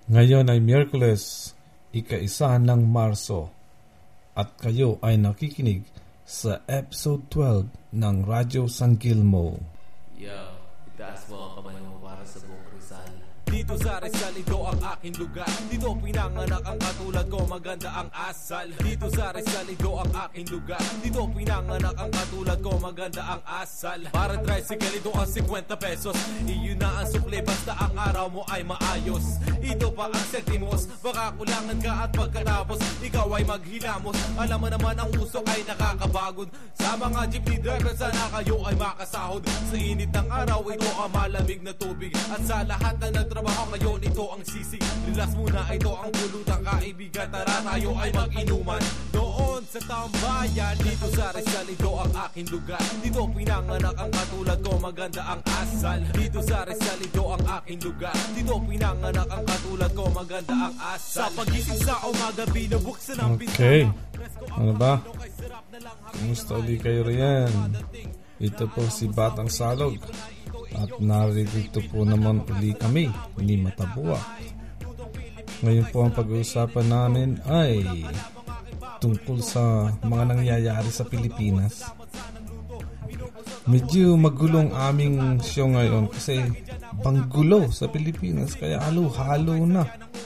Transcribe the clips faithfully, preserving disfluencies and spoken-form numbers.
Ngayon ay Miyerkules, ika-isa ng Marso, at kayo ay nakikinig sa episode twelve ng Radyo San Gilmo. Yo, itaas mo ang kamay mo para sa buong Rizal. Dito sa Rizal, ito ang aking lugar. Dito pinanganak ang katulad ko, maganda ang asal. Dito sa Rizal, ito ang aking lugar. Dito pinanganak ang katulad ko, maganda ang asal. Para tricycle, ito ang fifty pesos. Iyon na ang sukli, basta ang araw mo ay maayos. Ito pa ang sentimos, baka kulangan ka at pagkatapos ikaw ay maghilamos. Alam mo naman ang usok ay nakakabagod. Sa mga jeepney driver, sana kayo ay makasahod. Sa init ng araw, ito ang malamig na tubig. At sa lahat na nagtrabaho ngayon, ito ang sisig. Relax muna, ito ang pulutan, kaibigan. Tara tayo ay mag-inuman. Doon sa tambayan, dito sa Rizal, ito ang aking lugar. Dito pinanganak ang katulad ko, maganda ang asal. Dito sa Rizal, ito ang aking lugar. Dito pinanganak ang katulad ko, maganda ang asal. Sa pagising sa umaga, binubuksan ang bintana. Okay, ano ba? Kumusta ulit kayo riyan? Ito po si Batang Salog. At narito po naman uli kami ni Matabuak. Ngayon po ang pag-uusapan namin ay tungkol sa mga nangyayari sa Pilipinas. Medyo magulong aming show ngayon kasi panggulo sa Pilipinas, kaya halo-halo na.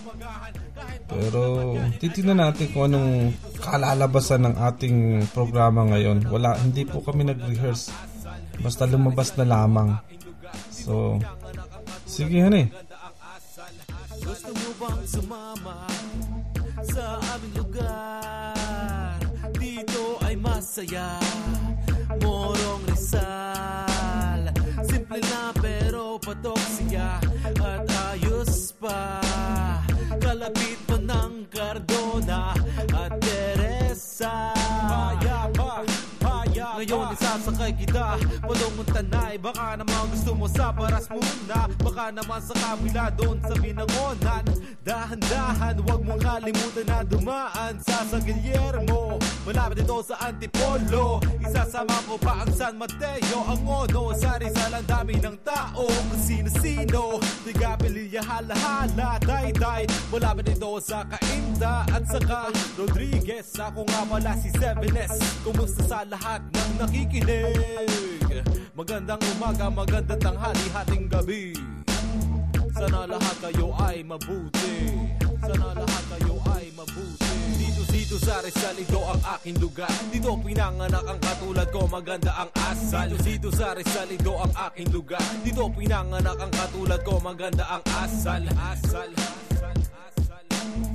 Pero titingnan natin kung anong kalalabasan ng ating programa ngayon. Wala, hindi po kami nag-rehearse. Basta lumabas na lamang. So, sige han eh. Gusto mo bang sumama sa aming lugar? Dito ay masaya, Morong Rizal. Simple na pero patok siya at ayos pa. Kalapit pa ng Cardona at Teresa. Payapa, payapa. Ngayon isasakay kita palungon Tanay. Baka naman gusto mo sa Paras muna. Baka naman sa kabila doon sa Binangonan. Dahan-dahan, huwag mong kalimutan na dumaan sa San Guillermo. Malapit dito sa Antipolo. Isasama ko pa ang San Mateo, ang Ono. Sa Rizal ang dami ng tao, kung sino-sino. Tigapilya, hala-hala, tay-tay. Malapit dito sa Cainta at saka Rodriguez. Ako nga pala si seven S. Kumusta sa lahat ng nakikinig? Magandang umaga, magandang tanghali, hating gabi. Sana lahat kayo ay mabuti. Sana lahat kayo ay mabuti. Dito, dito sa Rizal, ito ang aking lugar. Dito pinanganak ang katulad ko, maganda ang asal. Dito, dito sa Rizal, ito ang aking lugar. Dito pinanganak ang katulad ko, maganda ang asal. Asal, asal, asal.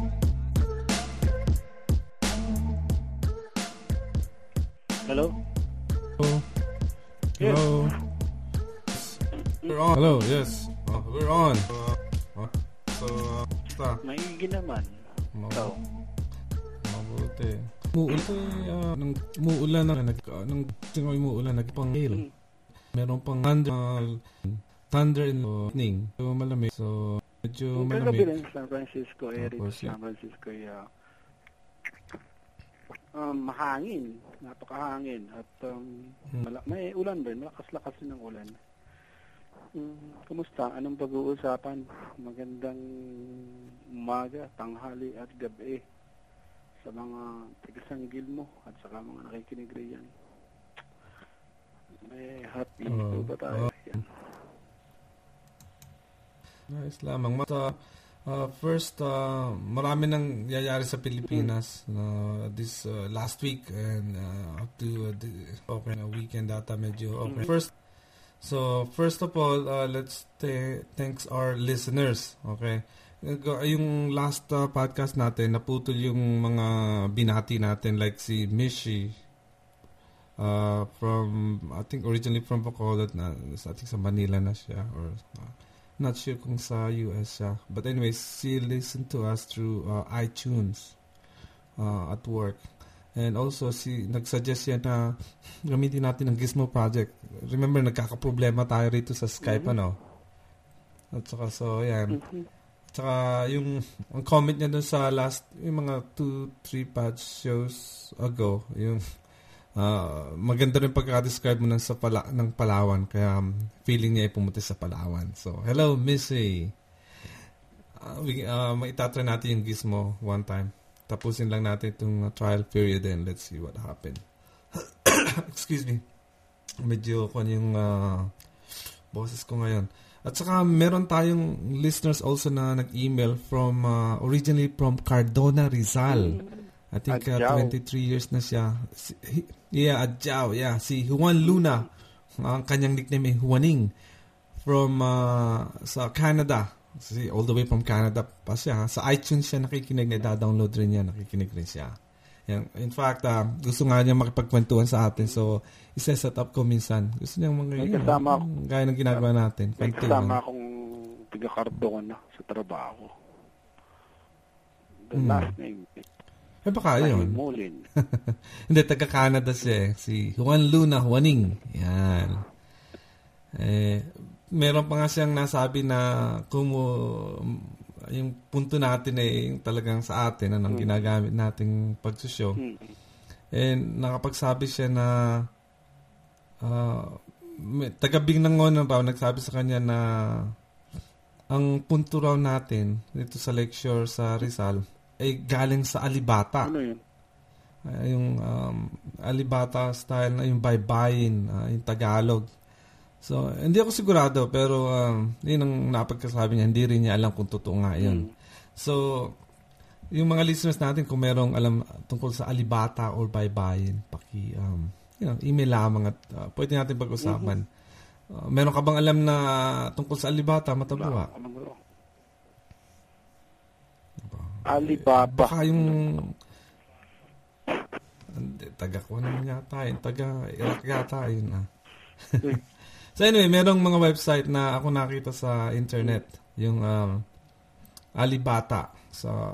Hello? Hello. Hello. We're on. Hello, yes. Uh, we're on. Uh, uh, so, uh, basta. Maigi naman. Ikaw. Mabuti. Muulan, uh, nang umuulan na, nag, uh, nang tingnan umuulan, nagpang-hail. Hmm. Meron pang thunder, uh, thunder in the evening. So, malamig. So, medyo Yung malamig. kagabi ng San Francisco, area Tapos, San Francisco, yeah. Um, mahangin. Napakahangin. At um, Hmm. mala- may ulan rin. Malakas-lakas din ng ulan. Um, kumusta? Anong pag-uusapan? Magandang umaga, tanghali at gabi sa mga taga-Sanggil mo at saka mga nakikinig riyan. May happy Oh, uh, ba tayo? oh. Yan. Nice lamang. But, uh, uh, first, uh, marami nang yayari sa Pilipinas uh, this uh, last week and uh, up to uh, the okay, uh, weekend data medyo okay. First, so first of all, uh, let's t- thanks our listeners. Okay, yung last uh, podcast natin naputol yung mga binati natin like si Mishi uh, from I think originally from Bacolod na I think sa Manila na siya or uh, not sure kung sa U S siya. But anyways, she listened to us through uh, iTunes uh, at work. And also, si nagsuggest siya na gamitin natin ang Gizmo Project. Remember, nagkakaproblema tayo rito sa Skype, mm-hmm. ano? At saka, so, yan. Mm-hmm. At saka, yung ang comment niya dun sa last, yung mga two, three patch shows ago, yung Uh, maganda rin pagka-describe mo ng, sa pala, ng Palawan. Kaya um, feeling niya ay pumunta sa Palawan. So, hello, Missy. uh, we, uh, maitatry natin yung Gizmo one time. Tapusin lang natin itong uh, trial period and let's see what happened. Excuse me. Medyo kung yung uh, boses ko ngayon. At saka meron tayong listeners also na nag-email from uh, originally from Cardona, Rizal. I think uh, twenty-three years na siya. Si, he, yeah, Adjao. Yeah, si Juan Luna. Ang kanyang nickname ay Juaning. From uh, sa Canada. Si, all the way from Canada pa siya. Sa iTunes siya nakikinig. Na-download rin niya. Nakikinig rin siya. Yan. In fact, uh, gusto nga niya makipagkwentuhan sa atin. So, isa-set up ko minsan. Gusto niya mga may kasama yun, gaya ng ginagawa natin. May kasama akong taga-Cardona sa trabaho. The hmm. last name. Eh, baka yun. Hindi, taga-Canada siya eh. Si Juan Luna Juaning. Yan. Eh, meron pa nga siyang nasabi na kung uh, yung punto natin ay eh, talagang sa atin, anong hmm. ginagamit nating pagsushow. Hmm. Eh, nakapagsabi siya na uh, taga-Bing ng Ngonan raw, nagsabi sa kanya na ang punto raw natin dito sa lecture sa Rizal ay galing sa Alibata. Ano yun? Uh, yung um, Alibata style na yung baybayin, uh, yung Tagalog. So, hindi ako sigurado pero um, yun ang napagkasabi niya. Hindi rin niya alam kung totoo nga yun. Hmm. So, yung mga listeners natin kung merong alam tungkol sa Alibata or baybayin, paki, um, you know, email lamang at uh, pwede natin pag-usapan. Mm-hmm. Uh, meron ka bang alam na tungkol sa Alibata, Matabuha? Alibaba. Baka yung hindi, taga ko naman yata yun. Taga Iraq yata yun ah. So anyway, merong mga website na ako nakita sa internet. Yung um, Alibata sa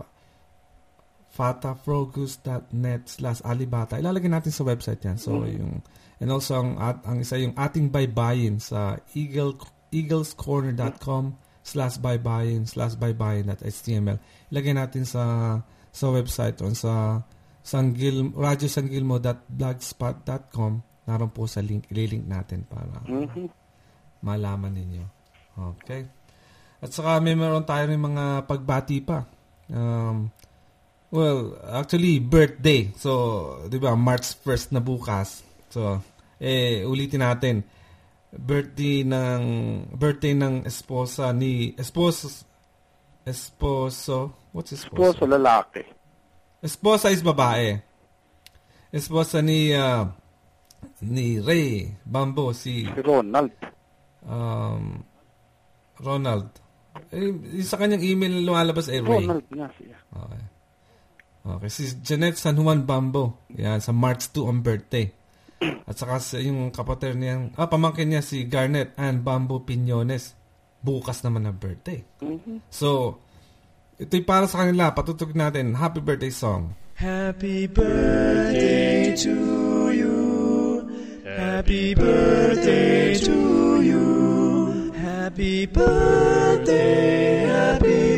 fatafrogus.net slash Alibata. Ilalagay natin sa website yan. So yung and also ang, at, ang isa yung ating baybayin sa eagle, eaglescorner dot com slash baybayin slash baybayin.html. Ilagay natin sa sa website on sa Sangil, radyo sangilmo dot blogspot dot com. Naroon po sa link, ililink natin para mm-hmm. malaman ninyo. Okay. At saka may meron tayo ng mga pagbati pa. Um, well, actually, birthday. So, di ba, March first na bukas. So, eh, ulitin natin. Birthday ng, birthday ng esposa ni, esposo, esposo, what's esposo? Esposo, lalaki. Esposa is babae. Esposa ni, uh, ni Ray Bambo, si, si Ronald. Um, Ronald. Eh, sa kanyang email na lumalabas ay Ray. Ronald nga siya. Okay. Okay. Si Janet San Juan Bambo. Yan, sa March second ang birthday. At saka yung kapatid niya, ah, pamangkin niya si Garnet Ann Bambo Piñones. Bukas naman ang birthday. Mm-hmm. So, ito'y para sa kanila. Patutug natin. Happy birthday song. Happy birthday to you. Happy birthday to you. Happy birthday, happy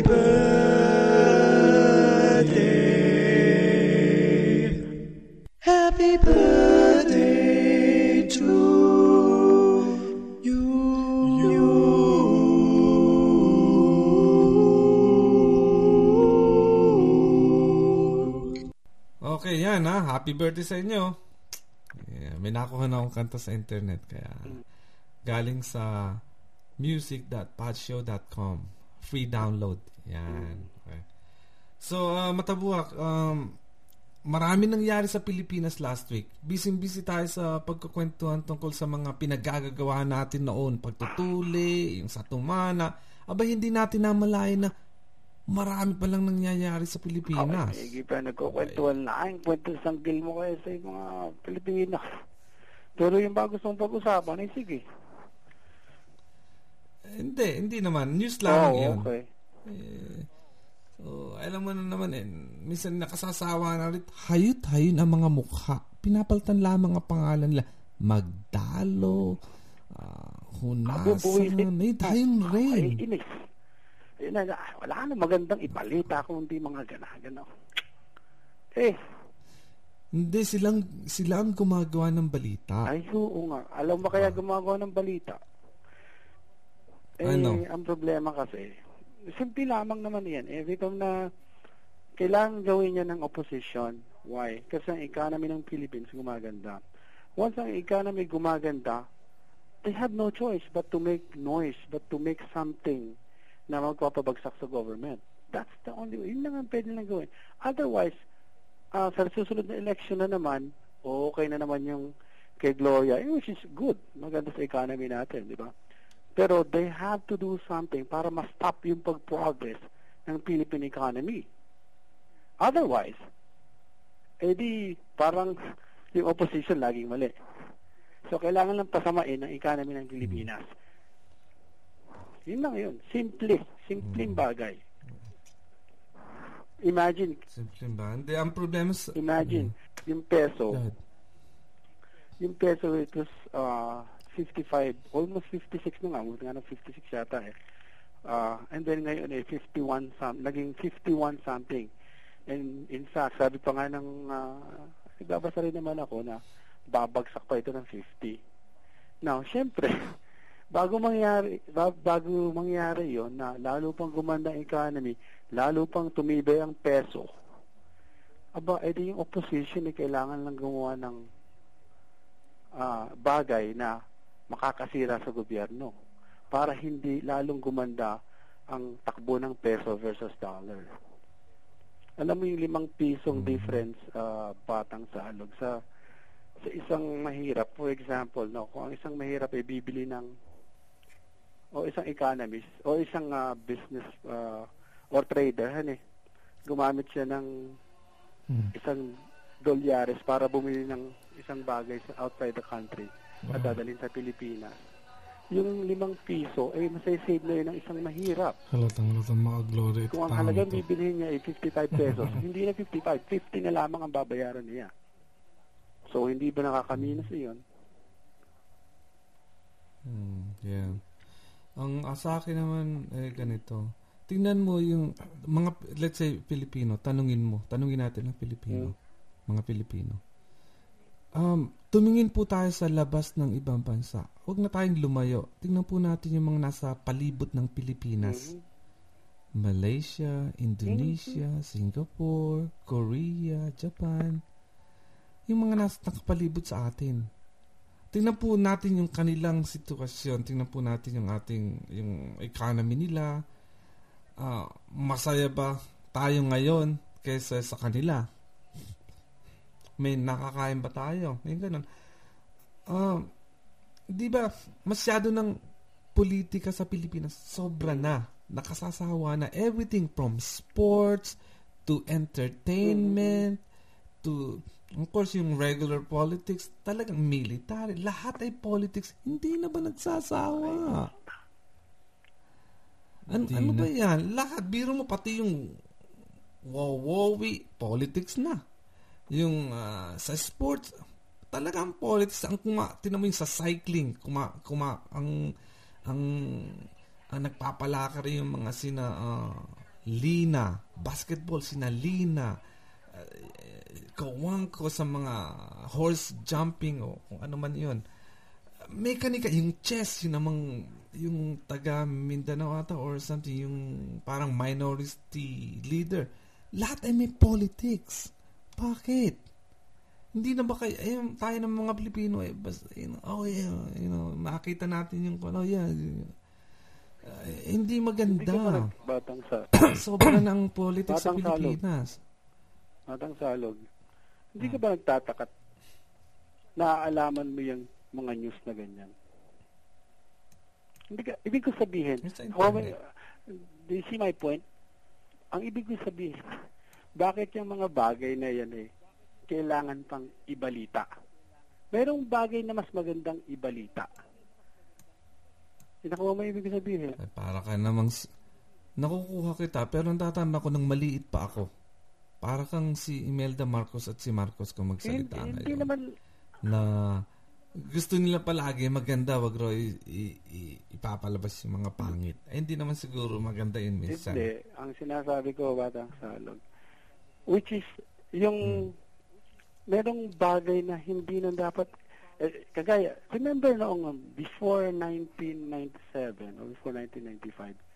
birthday. Happy birthday to you. you. Okay, yan ha. Happy birthday sa inyo. Yeah, may nakuha na akong kanta sa internet kaya galing sa music dot podshow dot com. Free download. Yan. Okay. So, uh, Matabuhak, um, marami nangyari sa Pilipinas last week. Busy-busy tayo sa pagkukwentuhan tungkol sa mga pinagagagawa natin noon. Pagtutuli, yung sa tumana. Aba, hindi natin namalayan na marami palang nangyayari sa Pilipinas. Okay, sige pa, nagkukwentuhan na. Ang kwento sa sanggil mo kayo sa mga Pilipinas. Pero yung bago sa pag-usapan, eh, sige. Hindi, hindi naman. News lang oh, yun. Okay. Eh, so, alam mo na naman eh, minsan nakasasawa na ulit, hayot-hayon ang mga mukha. Pinapalitan lamang ang pangalan nila. Magdalo, uh, Hunasan, may tayong rin. Ay, inis. Eh, na, wala na magandang ipalita kung hindi mga gana-gana. Eh, hindi, silang, sila ang gumagawa ng balita. Ay, oo nga. Alam mo kaya gumagawa ng balita? Eh, ano? Ang problema kasi, simple lamang naman yan. Every time na kailangan gawin niya ng opposition. Why? Kasi ang economy ng Philippines gumaganda. Once ang economy gumaganda, they have no choice but to make noise, but to make something na magpapabagsak sa government. That's the only way. Yun lang ang pwede lang gawin. Otherwise, uh, sa susunod na election na naman, okay na naman yung kay Gloria, which is good. Maganda sa economy natin, di ba? Pero they have to do something para ma-stop yung pag-progress ng Philippine economy. Otherwise, edi parang yung opposition laging mali. So, kailangan lang pasamain ang economy ng Pilipinas. Yun lang yun. Simple. Simpleng bagay. Imagine. Simpleng bagay. Hindi, ang problema sa... Imagine, mm. yung peso. God. Yung peso, it was uh, fifty-five, almost fifty-six na nga. Mga nga ng fifty-six yata eh. Uh, and then ngayon eh, fifty-one some, naging fifty-one something. And in fact, sabi pa nga ng, uh, nagbabasa rin naman ako na babagsak pa ito ng fifty. Now, syempre, bago mangyari, bago mangyari yon na lalo pang gumanda ang economy, lalo pang tumibay ang peso, aba, edi yung opposition eh, kailangan lang gumawa ng uh, bagay na makakasira sa gobyerno para hindi lalong gumanda ang takbo ng peso versus dollar. Alam mo yung limang pisong difference uh, batang sa alog sa sa isang mahirap, for example, no, kung ang isang mahirap ay bibili ng o isang economist o isang uh, business uh, or trader, han eh, gumamit siya ng hmm. isang dolyares para bumili ng isang bagay sa outside the country at dadalhin sa Pilipinas. Yung limang piso ay masay-save na yun ng isang mahirap. Halatang halatang maka-glory. Kung ang halagang bibilhin niya ay fifty-five pesos, hindi na fifty-five, fifty na lamang ang babayaran niya. So, hindi ba nakakaminas yun? Hmm, yeah. Ang uh, sa akin naman, eh, ganito. Tingnan mo yung mga, let's say, Pilipino, tanungin mo, tanungin natin ng Pilipino, hmm. mga Pilipino. Um, tumingin po tayo sa labas ng ibang bansa. Huwag na tayong lumayo. Tingnan po natin yung mga nasa palibot ng Pilipinas. Mm-hmm. Malaysia, Indonesia, mm-hmm. Singapore, Korea, Japan. Yung mga nasa nakapalibot sa atin. Tingnan po natin yung kanilang sitwasyon. Tingnan po natin yung ating yung economy nila. Uh, masaya ba tayo ngayon kaysa sa kanila? May nakakain ba tayo? May ganun. Uh, di ba, masyado ng politika sa Pilipinas, sobra na. Nakasasawa na. Everything from sports to entertainment to, of course, yung regular politics, talagang military. Lahat ay politics. Hindi na ba nagsasawa? An- ano ba yan? Lahat, biro mo pati yung wow-wowi, politics na. Yung uh, sa sports, talagang politics. Ang kuma, tinamo yung sa cycling, kuma, kuma, ang, ang, ang nagpapalakar yung mga sina uh, Lina, basketball, sina Lina, uh, kawang ko sa mga horse jumping o kung ano man yun. Mekanika, yung chess, yun namang, yung taga Mindanao ata or something, yung parang minority leader. Lahat ay may politics. Bakit? Hindi na ba kayo, ayun, tayo ng mga Pilipino, eh, basta, you know, oh yeah, you know, makita natin yung, oh yeah, uh, hindi maganda. Hindi ka batang sa... Sobra na ang politics batang sa Pilipinas. Salog. Batang salog. Hindi ka ba nagtatakat? Naaalaman mo yung mga news na ganyan? Hindi ka, ibig ko sabihin, oh, may, do you see my point? Ang ibig ko sabihin, bakit yung mga bagay na yan eh, kailangan pang ibalita? Merong bagay na mas magandang ibalita. Nakuha mo ibig sabihin? Ay, para ka namang, nakukuha kita, pero natatanda ko nang maliit pa ako. Para kang si Imelda Marcos at si Marcos kung magsalita hindi, ngayon. Hindi naman... Na gusto nila palagi maganda, wag raw i- i- i- ipapalabas yung mga pangit. Ay, hindi naman siguro maganda yun minsan. Hindi. Ang sinasabi ko, batang salog, which is, yung hmm. merong bagay na hindi na dapat, eh, kagaya, remember noong before nineteen ninety-seven or before nineteen ninety-five,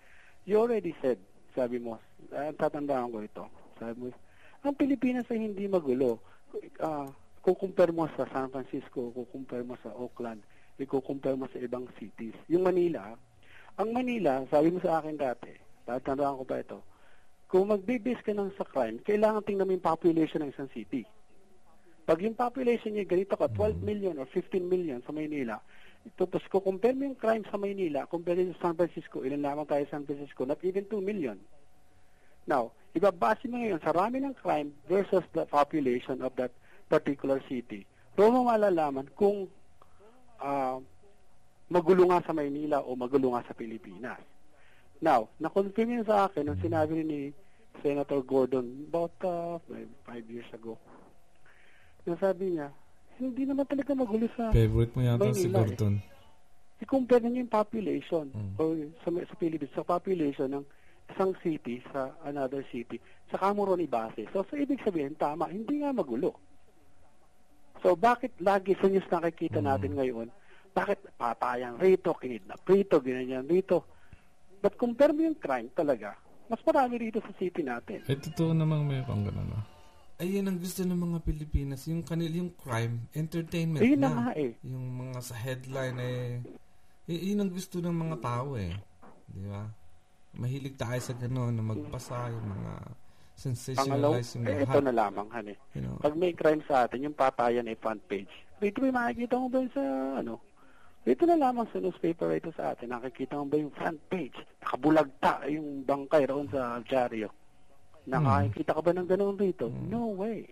you already said, sabi mo, uh, tatandaan ko ito, sabi mo, ang Pilipinas ay hindi magulo. Uh, kukumpare mo sa San Francisco, kukumpare mo sa Oakland, ikukumpare mo sa ibang cities. Yung Manila, ang Manila, sabi mo sa akin dati, tatandaan ko pa ito, kung magbe-base ka ng sa crime, kailangan tingnan mo yung population ng isang city. Pag yung population niya ganito ka, twelve million or fifteen million sa Maynila, ito, tapos kukumpare mo yung crime sa Maynila, compare sa San Francisco, ilan lamang tayo sa San Francisco, not even two million. Now, ibabase mo ngayon sa rami ng crime versus the population of that particular city. Doon mo malalaman kung uh, magulo nga sa Maynila o magulo nga sa Pilipinas. Now, na-confirm yun sa akin nung sinabi ni Senator Gordon about uh, five years ago. Nasabi niya, hindi naman talaga magulo sa favorite mo yata Maynila, si Gordon. Eh. I-compare niyo yung population mm. o sa, sa Philippines, sa population ng isang city sa another city. Saka mo ron ibase. So, so, ibig sabihin, tama, hindi nga magulo. So, bakit lagi sa news nakikita natin mm. ngayon, bakit patayan rito, kinidnap rito, ginanyan rito? But compare mo yung crime talaga, mas marami rito sa city natin. Eh, totoo namang may pang gano'n. Ayun ang gusto ng mga Pilipinas, yung kanil yung crime, entertainment ayun na. na nga eh. Yung mga sa headline eh, y- yun ang gusto ng mga tao eh. Di ba? Mahilig tayo sa gano'n na magbasa, yung mga sensationalize yung eh, lahat. ito na lamang, honey. You know? Pag may crime sa atin, yung patayan ay front page. Dito may makikita mo ba sa ano? Dito na lamang sa newspaper ito sa atin, nakikita mo ba yung front page? Nakabulagta yung bangkay roon sa Aljario. Nakakita ka ba ng ganoon rito? Hmm. No way.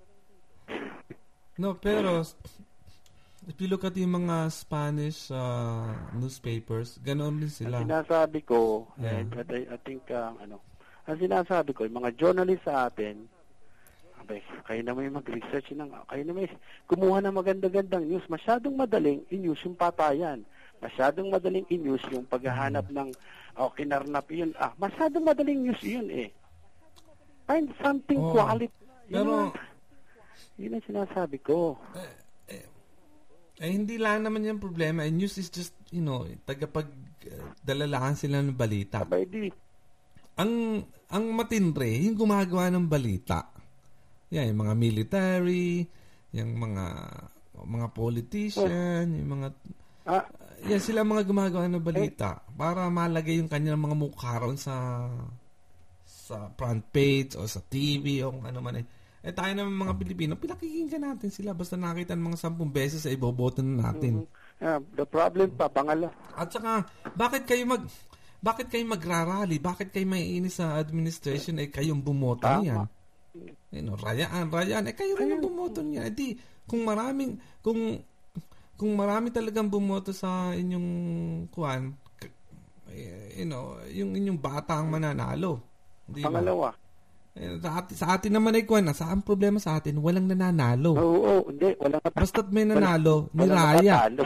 No, pero if you look at yung mga Spanish uh, newspapers, ganoon din sila. Ang sinasabi ko, yeah. and I, I think, uh, ano, ang sinasabi ko, yung mga journalist sa atin, abay, kayo na may mag-research ng, kayo na may kumuha ng maganda-gandang news. Masyadong madaling in-news yung patayan. Masyadong madaling in-news yung paghahanap hmm. ng, oh, kinarnap yun. Ah, masyadong madaling news yun eh. Find something oh, quality. Pero, yun ang sinasabi ko. Eh, eh, eh, hindi lang naman yung problema. Eh, news is just, you know, tagapag uh, dalalaan sila ng balita. Abay, di. Ang, ang matindre, yung gumagawa ng balita. Yan, yung mga military, yung mga mga politician, oh. yung mga... Ah, uh, yan, sila mga gumagawa ng balita eh, para malagay yung kanilang mga mukha ron sa... sa front page o sa T V o kung ano man eh. Eh tayo naman mga Pilipino, pinakikinggan natin sila basta nakita ng mga sampung beses ay iboboto na natin. Mm-hmm. Yeah, the problem pa, pangala. At saka, bakit kayo mag bakit kayo magrarally? Bakit kayo maiinis sa administration eh kayong bumoto niyan? You know, rayaan, rayaan, eh kayo rin ang bumoto niyan. Eh di, kung maraming, kung kung marami talagang bumoto sa inyong kuwan, you know, yung inyong bata ang mananalo. Di Pangalawa. Eh, sa, atin, sa atin naman ay kuwan, sa ang problema sa atin, walang nananalo. Oo, oo, hindi, walang natatalo. Basta't may nanalo, ni walang Raya. Natatalo.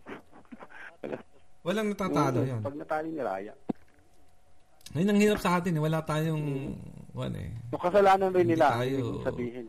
Walang natatalo oo, yun. Pag natalo ni Raya. Ayun ang hirap sa atin, eh. Wala tayong, hmm. kuwan eh. Yung kasalanan rin hindi nila, tayo, hindi sabihin.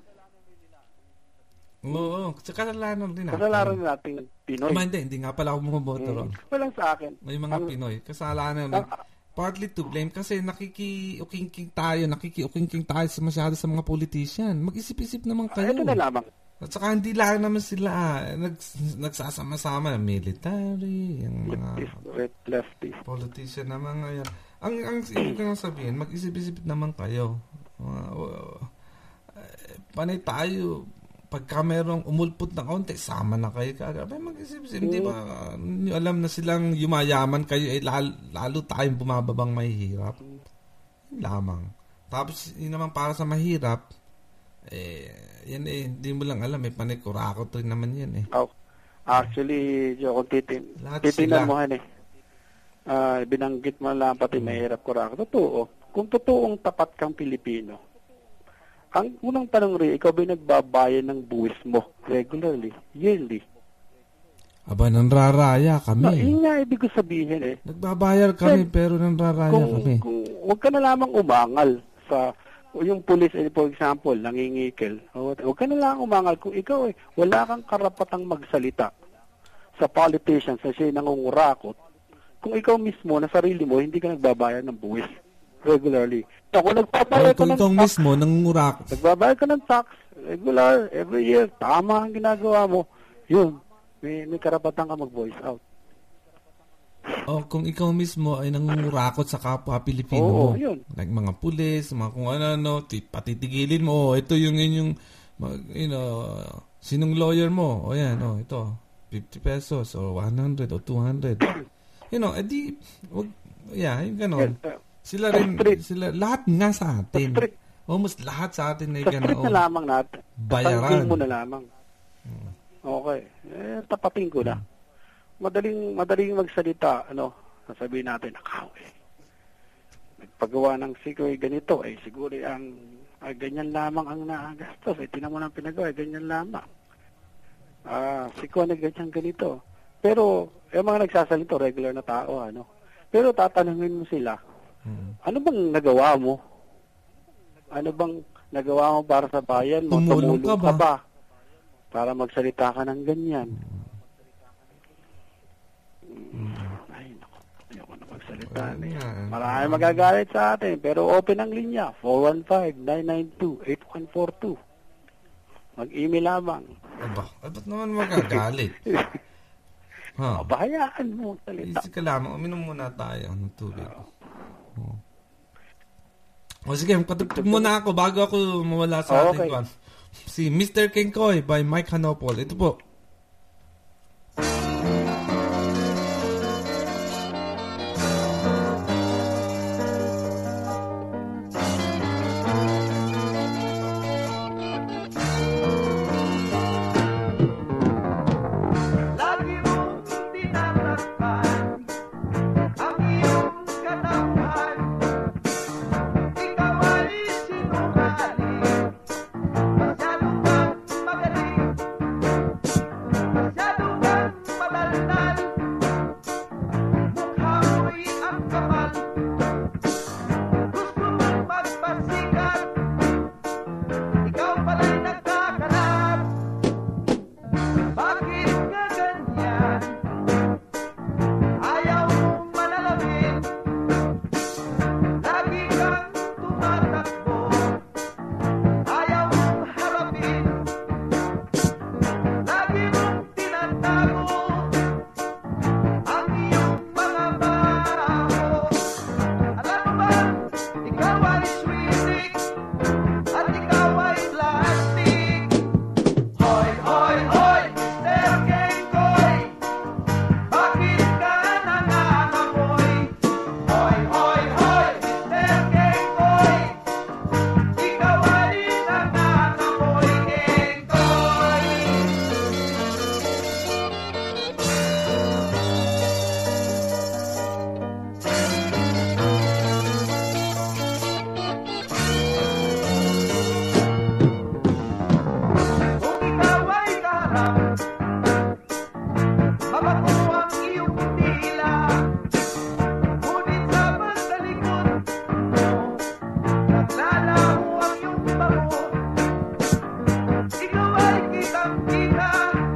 Oo, sa kasalanan rin natin. Kasalanan rin natin Pinoy. Ama, hindi, hindi nga pala ako bumoboto hmm. ron. Walang sa akin. May mga ang, Pinoy, kasalanan rin. Partly to blame kasi nakiki-ukingking tayo, nakiki-ukingking tayo sa masyado sa mga politician. Mag-isip-isip naman kayo. Ito na lamang. At saka hindi lang naman sila nags, nagsasama-sama ng military, yung mga leftist, leftist. politician naman ngayon. Ang ang ibig ko nang sabihin, mag-isip-isip naman kayo. Uh, uh, panay tayo pagka merong umulpot na kaunti, sama na kayo kaagad. Mag-isip-isip, hindi ba uh, nyo alam na silang yumayaman kayo, eh, lalo, lalo tayong bumababang mahihirap? Lamang. Tapos, yun naman para sa mahirap, eh, yan eh, hindi mo lang alam, eh, panikurakot rin naman yan eh. Oh, actually, jo, kung titin, titinan mo han eh, uh, binanggit mo lang pati hmm. mahirap kurakot. Totoo. Kung totoong tapat kang Pilipino, ang unang tanong rin, ikaw ba'y nagbabayan ng buwis mo regularly, yearly? Aba, nanraraya kami. No, yun nga ibig ko sabihin eh. Nagbabayar kami, Then, pero nanraraya kung, kami. Kung, huwag ka na lamang umangal sa, yung police, eh, for example, nangingikil. Huwag ka na lamang umangal kung ikaw eh, wala kang karapatang magsalita sa politicians na siya'y nangungurakot. kung ikaw mismo, na sarili mo, hindi ka nagbabayad ng buwis regularly. So, kung nagbabayad ka kung ng ikaw tax, mismo, nangurak. nagbabayad ka ng tax, regular, every year, tama ang ginagawa mo, yun, may, may karapatan ka mag-voice out. O kung ikaw mismo ay nangurakot sa kapwa Pilipino Oo, mo, yun. like mga pulis, mga kung ano-ano, ti- patitigilin mo, oh, ito yung inyong, mag- you know, sinong lawyer mo, o yan, oh, ito, fifty pesos, or one hundred, or two hundred. You know, edi, wag, yeah, yung ganon. Yes, uh, Sila rin, street. sila, lahat nga sa atin. Sa street. Almost lahat sa atin ay Sa street ganoon. na lamang natin. Bayaran. Tanggil mo na lamang. Okay. Eh, tapatin ko na. Madaling, madaling magsalita, ano, sasabihin natin, akaw eh. Nagpagawa ng siko eh, ganito, eh, siguro eh, ang, ay, ganyan lamang ang naagastos, eh, tinan mo ng pinagawa, eh, ganyan lamang. Ah, siko na ganyan ganito. Pero, yung mga nagsasalito, regular na tao, ano. Pero tatanungin mo sila, ano bang nagawa mo? Ano bang nagawa mo para sa bayan mo? Tumulong ka ba? ka ba? Para magsalita ka ng ganyan. Ay, naku. Ayoko na magsalita. Well, eh. yeah. Marami magagalit sa atin. Pero open ang linya. four one five, nine nine two, eight one four two. Mag-email lamang. Aba, eh, ba't naman magagalit? Ha? Bahayaan mo salita. Easy ka lamang. Uminom muna tayo ng tubig. Oh. O sige, katugtog muna ako bago ako mawala sa Okay. ating kwan. Si Mister Kenkoy by Mike Hanopol. Ito po. Lagi mong tinatakpan ang iyong katawan. Ikaw ay sinungaling. Masyado kang magaling. Masyado kang madaldal. Mukha mo'y ang kapal. Gusto mong magpasikat. Ikaw pala'y nagkakarap. Bakit ka ganyan? Ayaw mong manalawin. Lagi kang tumatakbo. Ayaw mong harapin. Lagi mong tinatago ang iyong mga baho. Alam mo ba, ikaw ay switik at ikaw ay plastic. Hoy, hoy, hoy, Mister Kenkoy, bakit ka nangangamoy? Hoy, hoy, hoy, Mister Kenkoy, ikaw ay nangangamoy, Kenkoy. Kung ikaw ay kaharap, mabato ang iyong dila. Ngunit sa pagtalikod mo, naglalaho ang iyong bango. Ikaw ay kitang-kita,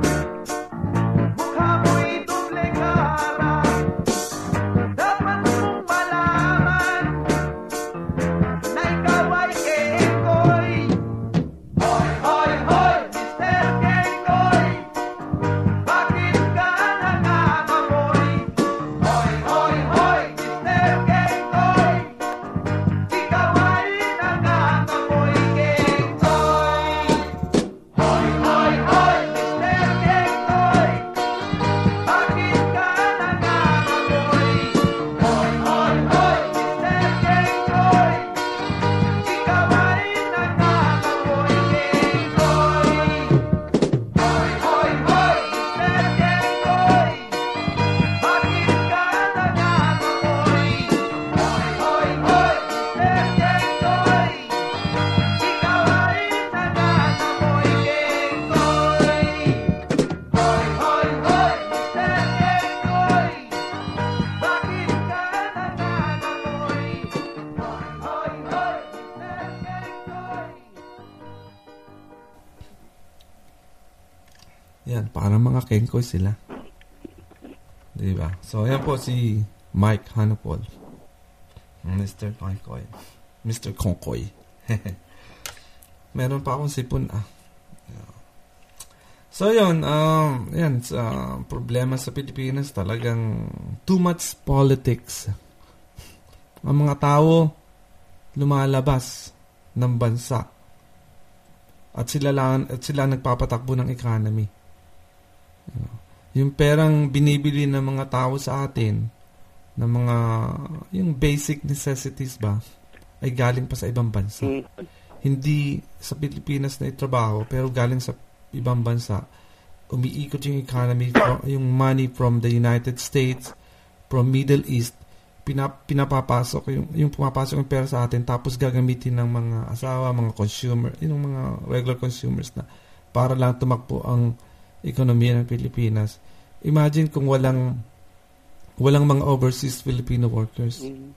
mukha mo'y doble cara. Dapat mong malaman na ikaw ay Kenkoy. Hoy, hoy, hoy, Mister Kenkoy, bakit ka nangangamoy? Hoy, hoy, hoy, Mister Kenkoy, ikaw ay nangangamoy, Kenkoy. Hoy, hoy, hoy, Mister Kenkoy, bakit ka nangangamoy? Hoy, hoy, hoy, Mister Kenkoy, ikaw ay nangangamoy, Kenkoy. Hoy, hoy, hoy, Mister Kenkoy, bakit ka nangangamoy? Hoy, hoy, hoy, Mister Kenkoy, ikaw ay nangangamoy, Kenkoy. Hoy, hoy, hoy, Mister Kenkoy, bakit ka nangangamoy? Hoy, hoy, hoy, Mister Kenkoy. Yan, parang mga Kenkoy sila. Diba? So, yan po si Mike Hanapol. Mister Kongkoy. Mister Kongkoy. Meron pa akong sipon ah. So yun, um, yan, sa problema sa Pilipinas talagang too much politics. Ang mga tao lumalabas ng bansa at sila lang, at sila nagpapatakbo ng economy. Yung perang binibili ng mga tao sa atin, ng mga yung basic necessities ba, ay galing pa sa ibang bansa. Hindi sa Pilipinas na itrabaho, pero galing sa ibang bansa. Umiikot yung economy, yung money from the United States, from Middle East, pinap, pinapapasok, yung, yung pumapasok yung pera sa atin, tapos gagamitin ng mga asawa, mga consumer, yung mga regular consumers na, para lang tumakbo ang ekonomiya ng Pilipinas. Imagine kung walang, walang mga overseas Filipino workers. Mm.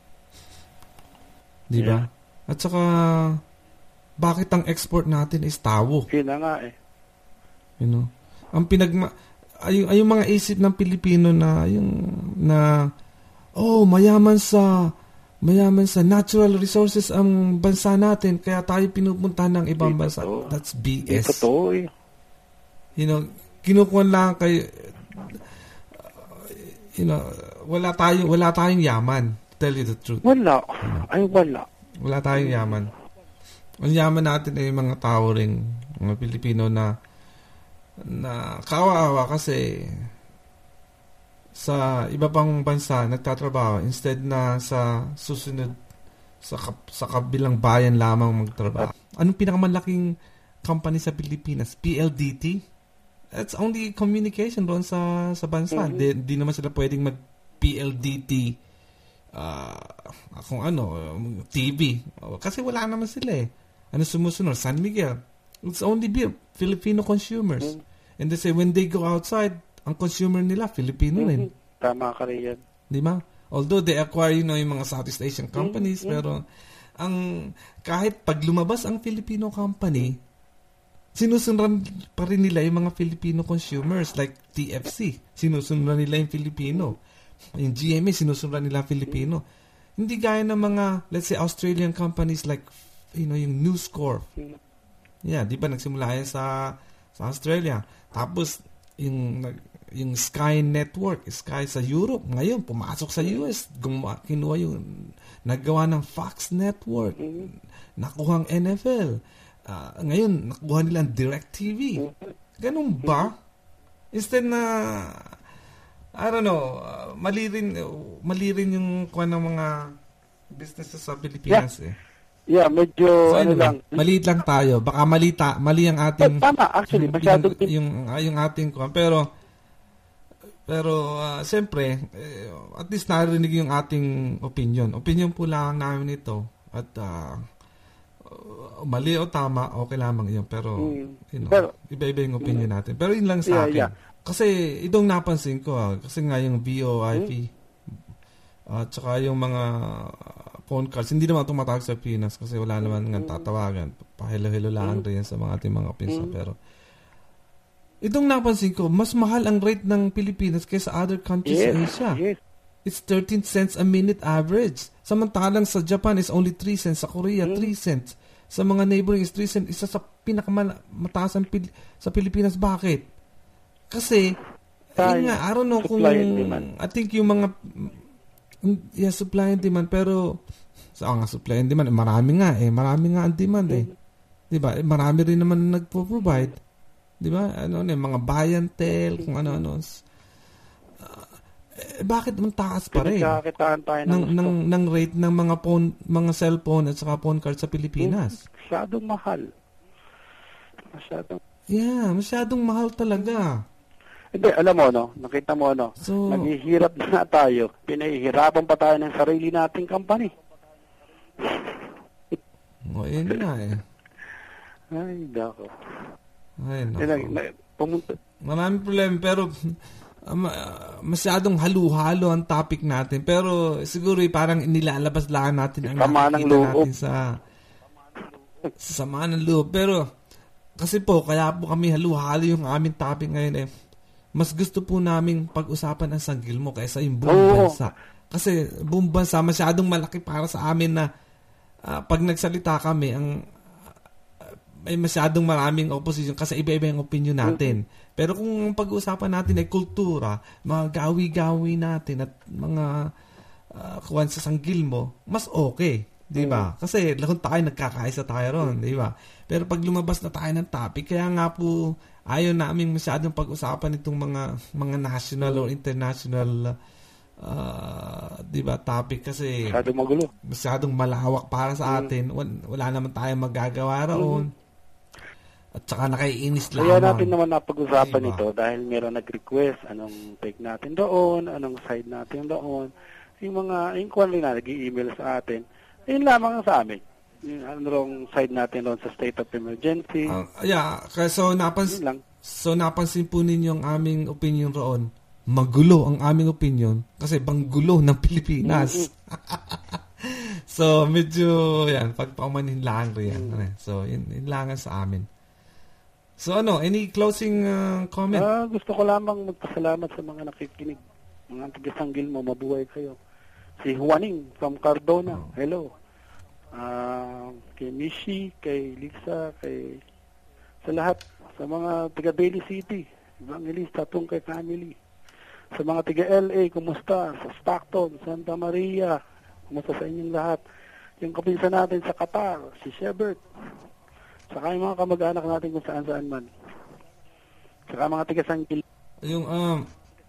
Di ba? Yeah. At saka, bakit ang export natin is tao? Yun na nga eh. You know? Ang pinagma... Ay, ay yung mga isip ng Pilipino na, yung, na, oh, mayaman sa, mayaman sa natural resources ang bansa natin, kaya tayo pinupunta ng ibang Ito bansa. To. That's B S. Ito to eh. You know, kinukuha lang kay, you know, wala tayong, wala tayong yaman. Tell you the truth. Wala. Ay, wala. Wala tayong yaman. Ang yaman natin ay mga tao rin, mga Pilipino na na kawawa kasi sa iba pang bansa nagtatrabaho instead na sa susunod sa sa kabilang bayan lamang magtrabaho. Anong pinakamalaking company sa Pilipinas? P L D T? That's only communication doon sa sa bansa. Mm-hmm. Di, di naman sila pwedeng mag P L D T uh, kung ano, T V. Kasi wala naman sila eh. Ano sumusunod? San Miguel. It's only be Filipino consumers. Mm-hmm. And they say, when they go outside, ang consumer nila, Filipino rin. Mm-hmm. Tama ka rin yan. Di ba? Although they acquire, you know, yung mga Southeast Asian companies, mm-hmm. pero ang kahit pag lumabas ang Filipino company, sinusunod pa rin nila yung mga Filipino consumers like T F C. Sinusunod nila yung Filipino. Yung G M A, sinusunod nila Filipino. Mm-hmm. Hindi gaya ng mga, let's say, Australian companies like, you know, yung News Corp. Yeah, di ba nagsimula yan sa sa Australia. Tapos yung yung Sky Network, Sky sa Europe, ngayon pumasok sa U S, gumawa, kinuha yung naggawa ng Fox Network, nakuha ang N F L. Uh, ngayon nakuha nila ang DirecTV. Ganun ba? Instead na I don't know, uh, mali rin mali rin yung kuha ng mga businesses sa Pilipinas yeah. eh. Yeah, medyo so, ano anyway, lang. Maliit lang tayo. Baka mali, ta, mali ang ating... Tama, actually. Masyado... Yung, yung, yung ating... Pero, pero uh, siyempre, eh, at least narinig yung ating opinion. Opinion po lang namin ito. At uh, mali o tama, okay lamang yun. Pero, mm. you know, pero, iba-iba yung opinion natin. Pero yun lang sa yeah, akin. Yeah. Kasi itong napansin ko, ah, kasi nga yung V O I P, mm. at uh, saka yung mga... phone calls. Hindi naman tumatawag sa Pinas kasi wala naman mm-hmm. nga tatawagan. Pahilo-hilo lang mm-hmm. rin sa mga ating mga pinsa. Mm-hmm. Pero itong napansin ko, mas mahal ang rate ng Pilipinas kaysa other countries yes, sa Asia. Yes. It's thirteen cents a minute average. Samantalang sa Japan is only three cents. Sa Korea, mm-hmm. three cents. Sa mga neighboring is three cents. Isa sa pinakamataas ang Pil- sa Pilipinas. Bakit? Kasi, yun nga, I don't know kung, I think yung mga yeah, supply and demand, pero sa so, nga supply and demand, marami nga eh, marami nga ang demand eh. 'Di ba? Eh, marami rin naman nagpo-provide. 'Di ba? Ano ne, mga buy and tell, kung ano-ano. Uh, eh, bakit man taas pa rin? Pinagkakitaan tayo ng, ng, ng ng rate ng mga phone, mga cellphone at saka phone card sa Pilipinas. Masyadong mahal. Masyadong Yeah, masyadong mahal talaga. Hindi, alam mo, no? Nakita mo, no? So, naghihirap na tayo. Pinahihirapan pa tayo ng sarili nating company. O, yun nga eh. Ay, dako. Ay, nako. Na, pumunta. Maraming problema, pero uh, masyadong halu-halo ang topic natin. Pero siguro eh, parang nilalabas lang natin ang nakikita natin sa sa sama ng loob. Pero kasi po, kaya po kami halu-halo yung aming topic ngayon eh. mas gusto po naming pag-usapan ang San Gilmo kaysa yung buong Oo. bansa. Kasi buong bansa masyadong malaki para sa amin na uh, pag nagsalita kami, ang uh, may masyadong maraming opposition kasi iba-iba yung opinion natin. Mm-hmm. Pero kung pag-uusapan natin ay kultura, mga gawi-gawi natin at mga uh, kuwan sa San Gilmo, mas okay. Di ba? Mm-hmm. Kasi kung tayo nagkakaisa tayo ron, mm-hmm. di ba? Pero pag lumabas na tayo ng topic, kaya nga po ayaw namin masyadong pag-usapan itong mga mga national or international uh, di ba, topic kasi masyadong magulo. Masyadong malawak para sa atin. Wala, wala naman tayong magagawa roon. Mm-hmm. At saka nakaiinis lamang. Kaya natin naman napag-usapan diba? ito dahil meron nag-request anong take natin doon, anong side natin doon. Yung mga, yung kwan rin na nag-i-email sa atin, yun lamang sa amin. Yung anong side natin doon sa state of emergency. Uh, yeah, kaya so napansin, so napansin po ninyo ang aming opinion roon. Magulo ang aming opinion kasi banggulo ng Pilipinas. Mm-hmm. So medyo yan, pagpaumanin lang riyan. Mm-hmm. So yun, yun lang sa amin. So ano, any closing uh, comment? Uh, gusto ko lamang magpasalamat sa mga nakikinig. Mga taga-San Gilmo, mabuhay kayo. Si Juaning from Cardona. Oh. Hello. Uh, kay Mishi, kay Lisa, kay sa lahat, sa mga taga Daly City, Evangelista, Tungkay family, sa mga taga L A, kumusta? Sa Stockton, Santa Maria, kumusta sa inyong lahat? Yung kapinsan natin sa Qatar, si Shebert, saka yung mga kamag-anak natin kung saan-saan man, saka mga taga San Gil. Yung, um,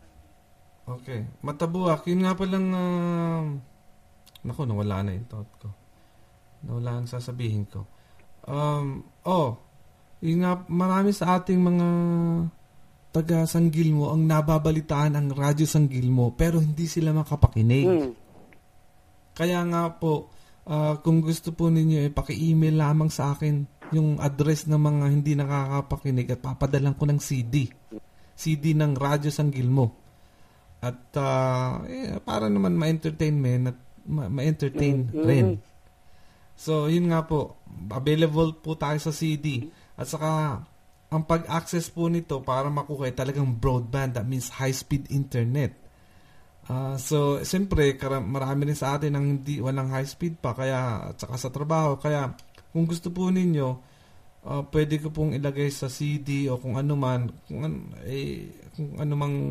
okay, Matabuak, yun nga palang, um, naku, nawala na yung thought ko. Nawala ang sasabihin ko. Um, oh, yun nga, marami sa ating mga taga San Gilmo ang nababalitaan ang Radyo San Gilmo pero hindi sila makapakinig. Hmm. Kaya nga po, uh, kung gusto po ninyo, eh, paki-email lamang sa akin yung address ng mga hindi nakakapakinig at papadalan ko ng C D. C D ng Radyo San Gilmo. At uh, eh, para naman ma-entertainment at ma- ma-entertain mm-hmm. rin. So, yun nga po. Available po tayo sa C D. At saka, ang pag-access po nito para makuha ay talagang broadband. That means high-speed internet. Uh, so, siyempre, marami rin sa atin ang hindi, walang high-speed pa. Kaya, at saka sa trabaho. Kaya, kung gusto po ninyo, uh, pwede ko pong ilagay sa C D o kung ano man, kung, an, eh, kung ano mang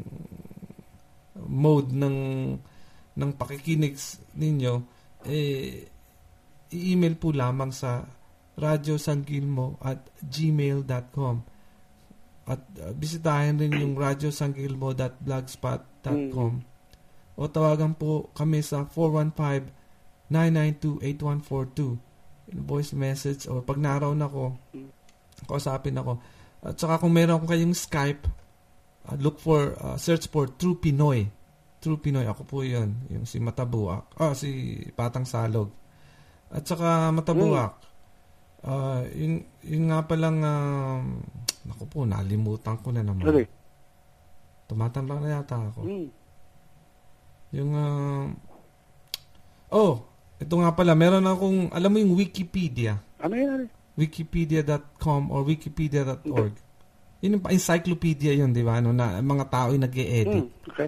mode ng, ng pakikinig ninyo, eh, i-email po lamang sa radiosangilmo at gmail dot com at uh, bisitahin rin yung radiosangilmo dot blogspot dot com mm. o tawagan po kami sa four one five, nine nine two, eight one four two voice message or pag naroon ako kausapin ako. At saka kung meron kayong Skype, uh, look for uh, search for True Pinoy. True Pinoy, ako po yun, yung si Matabuak, ah, si Patang Salog. At saka Matabuak. Mm. Uh, yun, yun nga palang, uh, naku po, nalimutan ko na naman. Okay. Tumatanda na yata ako. Mm. Yung, uh, oh, ito nga pala, meron akong, alam mo yung Wikipedia. Ano yan? wikipedia dot com or wikipedia dot org. Okay. Yun yung encyclopedia yun, di ba? Ano, na mga tao yung nag-e-edit. Mm, okay.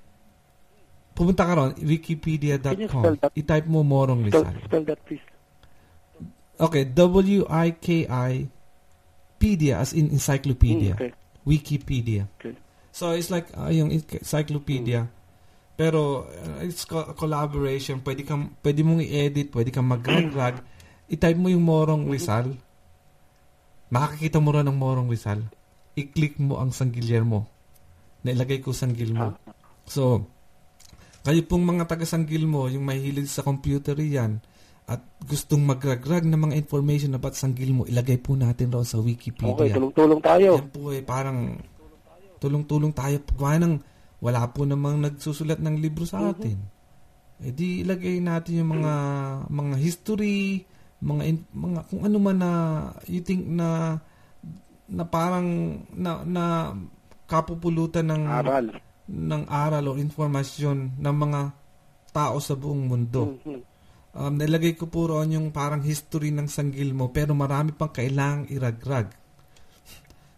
Pumunta ka ron, wikipedia dot com. I-type mo Morong Rizal. Spell that, please. Okay, W I K I pedia as in encyclopedia. Mm, okay. Wikipedia. Okay. So, it's like uh, yung encyclopedia. Mm. Pero, uh, it's co- collaboration. Pwede, kang, pwede mong i-edit, pwede kang mag-drag. I-type mo yung Morong Rizal. Makakikita mo ron ng Morong Rizal. I-click mo ang San Guillermo. Nailagay ko San Gilmo. So, kayo pong mga taga San Gilmo, yung mahilig sa computer yan, at gustong magragrag ng mga information about San Gilmo, ilagay po natin raw sa Wikipedia. Okay, tulong-tulong tayo. Yan po eh, parang tulong-tulong tayo. Kaya nang wala po namang nagsusulat ng libro sa atin. Mm-hmm. Eh di ilagay natin yung mga mga history, mga in, mga kung ano man na you think na na parang na, na kapupulutan ng aral. ng aral o informasyon ng mga tao sa buong mundo. Mm-hmm. Um, nilagay ko po roon yung parang history ng San Gilmo pero marami pang kailangang iragrag.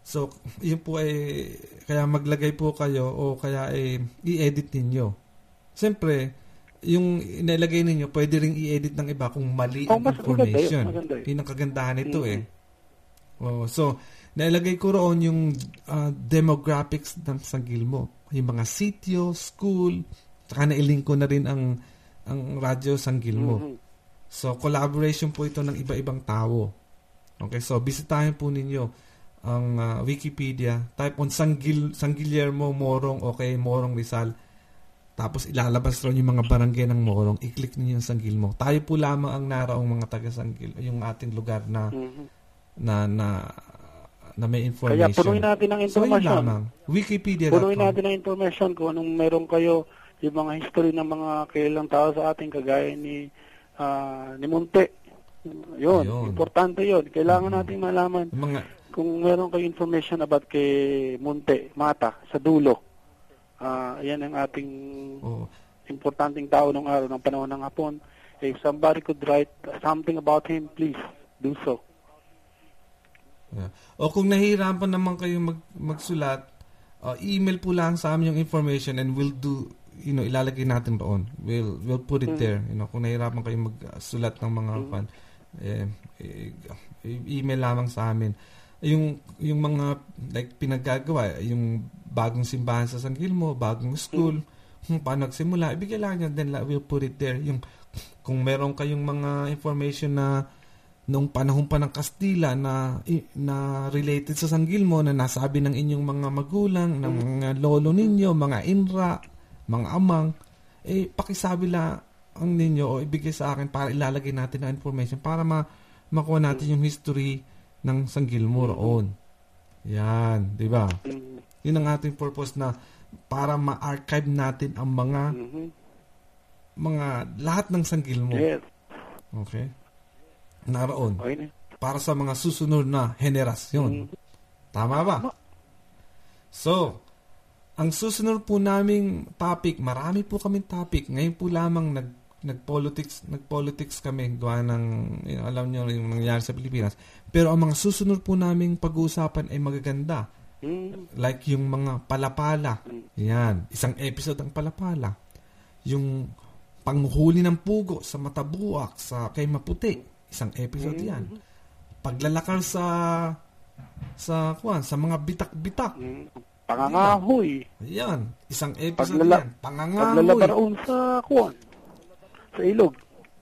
So, yun po ay, kaya maglagay po kayo o kaya ay i-edit ninyo. Siyempre, yung inilagay ninyo, pwede ring i-edit ng iba kung mali ang oh, information. Maganda yun. Yun ang kagandahan nito mm-hmm. eh. Oh, so, nailagay ko roon yung uh, demographics ng San Gilmo. Yung mga sitio, school, saka na-link ko na rin ang, ang radyo San Gilmo. Mm-hmm. So, collaboration po ito ng iba-ibang tao. Okay, so, bisitahin po ninyo ang uh, Wikipedia, type on San, Gil, San Guillermo, Morong, okay, Morong Rizal, tapos ilalabas ron yung mga barangay ng Morong, i-click niyo yung San Gilmo. Tayo po lamang ang naraong mga taga San Gil, yung ating lugar na mm-hmm. na na na may information. Kaya punuin natin ng information. So, lamang. Wikipedia dot com. Punuin natin ng information kung anong meron kayo, yung mga history ng mga kilalang tao sa ating kagaya ni uh, ni Munte. Yun, Ayun. Importante yun. Kailangan mm-hmm. natin malaman mga kung meron kayo information about kay Munte Mata sa dulo. Ah, uh, yan ang ating oh. importanteng tao ng araw ng panahon ng hapon. If somebody could write something about him, please do so. Yeah. O kung nahihirapan naman kayo mag magsulat, uh, email po lang sa amin yung information and we'll do, you know, ilalagay natin doon. We'll we'll put it mm-hmm. there. You know, kung nahihirapan kayo magsulat ng mga mm-hmm. fan, eh, eh, email lamang sa amin. Yung yung mga like pinaggagawa, yung bagong simbahan sa San Gilmo, bagong school, mm-hmm. kung paano nagsimula, ibigay lang yan, then we'll put it there. Yung kung meron kayong mga information na noong panahon pa ng Kastila na na related sa San Gilmo na nasabi ng inyong mga magulang, ng mga lolo ninyo, mga inra, mga amang, eh pakisabi lang ang ninyo o ibigay sa akin para ilalagay natin ang information para ma makuha natin yung history ng San Gilmo roon. Yan, di ba? Yun ang ating purpose na para ma-archive natin ang mga mm-hmm. mga lahat ng San Gilmo. Yes. Okay? Naroon. Okay. Para sa mga susunod na henerasyon. Mm-hmm. Tama ba? So, ang susunod po naming topic, marami po kaming topic. Ngayon po lamang nag nag-politics, nag-politics kami, gawa ng, you know, alam niyo yung nangyayari sa Pilipinas. Pero ang mga susunod po naming pag-uusapan ay magaganda. Mm. Like yung mga palapala. Yan. Isang episode ang palapala. Yung panghuli ng pugo sa Matabuak, sa kay Maputi. Isang episode mm. yan. Paglalakar sa sa kuwan, sa mga bitak-bitak. Mm. Pangangahoy. Yan. Isang episode Paglala- yan. Pangangahoy. Paglalabaroon sa kuwan. Sa ilog.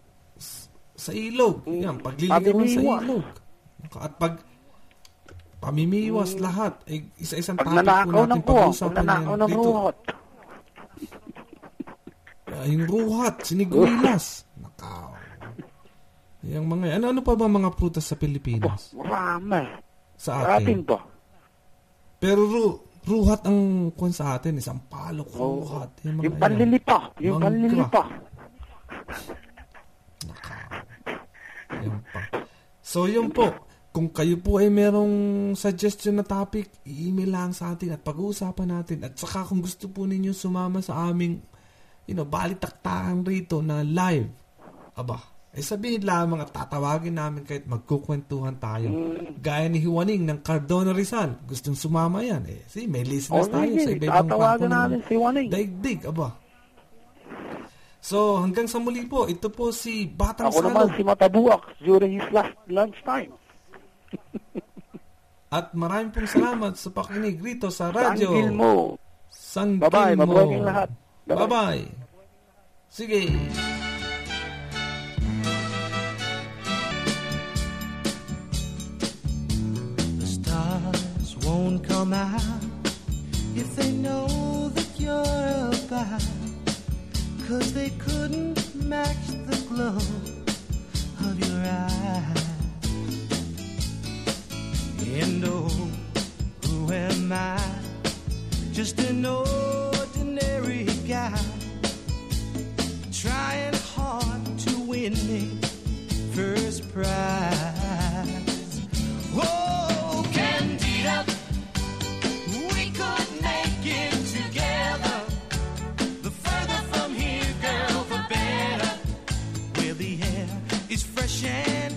Sa ilog. Mm. Yan, pagliligawan sa ilog. At pag pamimiwas mm. lahat, eh, isa-isang topic po natin pag-usapan yan dito. Ruhat. Uh, yung ruhat, siniguilas. Nakaw. Yung mga, ano-ano pa ba mga prutas sa Pilipinas? Oh, marami. Sa atin. atin ba? Pero ru, ruhat ang kung sa atin, isang palok, oh. ruhat. Yung, yung panlilipa. Yung panlilipa. Yan pa. So, yun po. Kung kayo po ay merong suggestion na topic, i-email lang sa atin at pag-uusapan natin. At saka kung gusto po ninyo sumama sa aming, you know, balitaktakan rito na live, aba, eh sabihin lamang at tatawagin namin kahit magkukwentuhan tayo. Mm. Gaya ni Juaning ng Cardona Rizal. Gustong sumama yan. Eh, see, may listeners oh, tayo sa iba-ibang kampo namin si Juaning. Daigdig, aba. So, hanggang sa muli po, ito po si Batang Ako Salo. Ako naman si Matabuak during his last lunch time. At maraming pong salamat sa pakinig rito sa radyo. San Gilmo. San Gilmo. Bye-bye, mabuhay kayong lahat. Bye-bye. Bye-bye. Sige. The stars won't come out if they know that you're about. 'Cause they couldn't match the glow of your eyes. And oh, who am I? Just an ordinary guy, trying hard to win me first prize. Oh, Candida, we could make it together. The further from here, girl, the better. Where the air is fresh and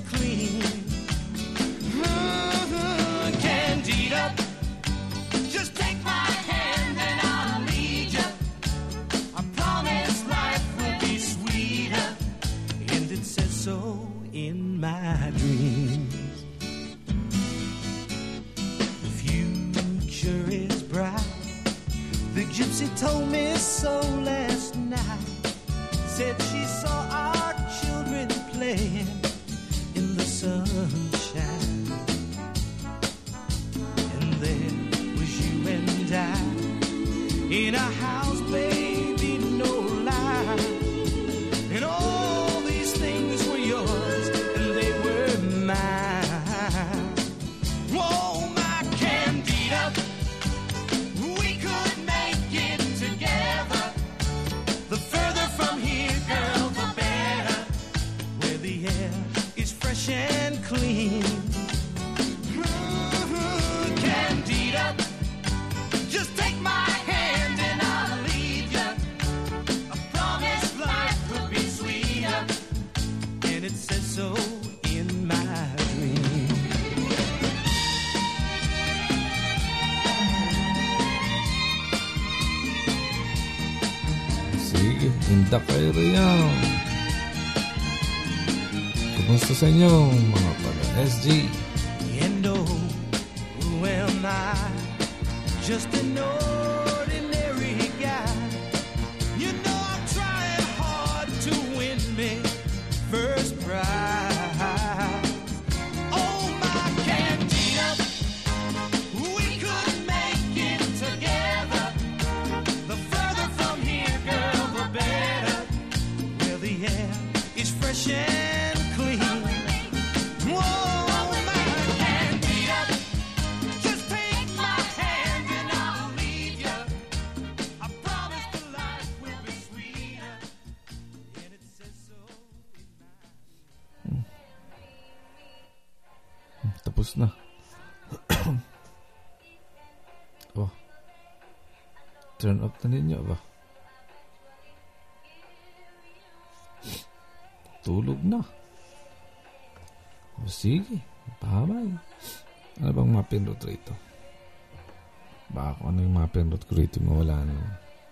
dreams. The future is bright. The gypsy told me so last night. Said she saw our children playing in the sunshine. And there was you and I in a house, baby, no lie. And all these things were yours and they were mine. Whoa, my Candida, we could make it together. The further from here, girl, the better. Where the air is fresh and clean. Mm-hmm, Candida, just take my hand and I'll lead you. I promise life will be sweeter. And it says so in my dream. Sige, tinda kayo riyan. Kumusta sa inyo, mga pala-S G? And oh, who am I? Just an ordinary guy. You know I'm trying hard to win me first prize. Oh, my Candida, we could make it together. The further from here, girl, the better. Where the air is fresh and clean. Whoa, my Candida, just take my hand and I'll lead you. I promise the life will be sweeter. And it says so in my... Tapos na. Oh. Turn up na ninyo ba? Tulog na. O sige, pahamay. Ano bang mapindot rito? Baka kung ano yung mapindot ko rito, mawala na.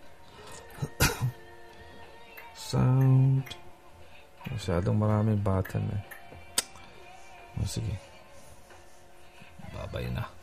Sound. Masyadong maraming button eh. O sige. Babay na.